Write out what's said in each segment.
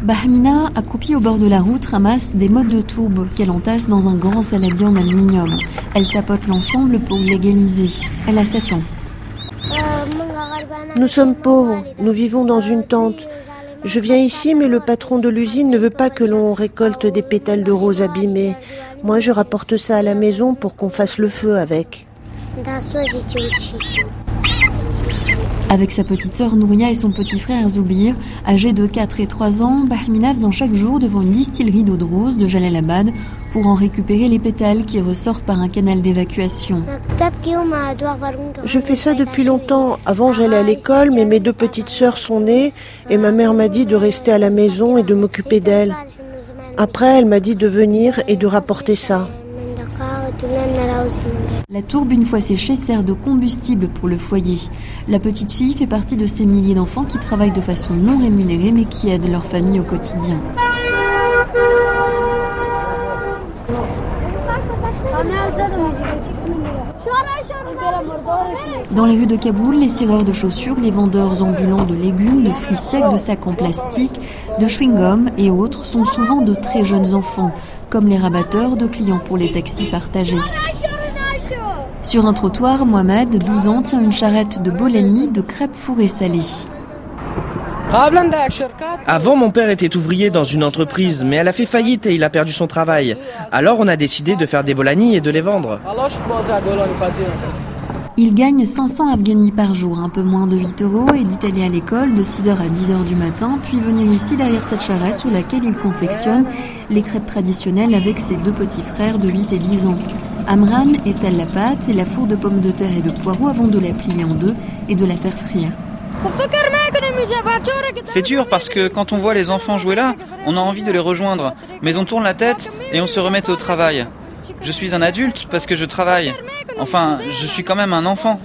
Bahmina, accroupie au bord de la route, ramasse des mottes de tourbe qu'elle entasse dans un grand saladier en aluminium. Elle tapote l'ensemble pour l'égaliser. Elle a 7 ans. Nous sommes pauvres, nous vivons dans une tente. Je viens ici, mais le patron de l'usine ne veut pas que l'on récolte des pétales de rose abîmés. Moi, je rapporte ça à la maison pour qu'on fasse le feu avec. Avec sa petite sœur Nouria et son petit frère Zoubir, âgés de 4 et 3 ans, Bahmina vient chaque jour devant une distillerie d'eau de rose de Jalalabad pour en récupérer les pétales qui ressortent par un canal d'évacuation. Je fais ça depuis longtemps. Avant, j'allais à l'école, mais mes 2 petites sœurs sont nées et ma mère m'a dit de rester à la maison et de m'occuper d'elles. Après, elle m'a dit de venir et de rapporter ça. La tourbe, une fois séchée, sert de combustible pour le foyer. La petite fille fait partie de ces milliers d'enfants qui travaillent de façon non rémunérée mais qui aident leur famille au quotidien. Dans les rues de Kaboul, les cireurs de chaussures, les vendeurs ambulants de légumes, de fruits secs, de sacs en plastique, de chewing-gum et autres sont souvent de très jeunes enfants, comme les rabatteurs de clients pour les taxis partagés. Sur un trottoir, Mohamed, 12 ans, tient une charrette de bolani, de crêpes fourrées salées. Avant, mon père était ouvrier dans une entreprise, mais elle a fait faillite et il a perdu son travail. Alors on a décidé de faire des bolani et de les vendre. Il gagne 500 afghani par jour, un peu moins de 8 €, et dit aller à l'école de 6h à 10h du matin, puis venir ici derrière cette charrette sur laquelle il confectionne les crêpes traditionnelles avec ses 2 petits frères de 8 et 10 ans. Amran étale la pâte et la fourre de pommes de terre et de poireaux avant de la plier en 2 et de la faire frire. C'est dur parce que quand on voit les enfants jouer là, on a envie de les rejoindre. Mais on tourne la tête et on se remet au travail. Je suis un adulte parce que je travaille. Enfin, je suis quand même un enfant.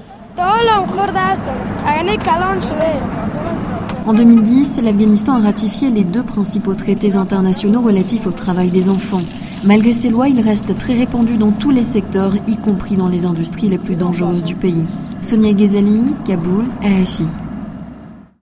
En 2010, l'Afghanistan a ratifié les 2 principaux traités internationaux relatifs au travail des enfants. Malgré ces lois, il reste très répandu dans tous les secteurs, y compris dans les industries les plus dangereuses du pays. Sonia Ghezali, Kaboul, RFI.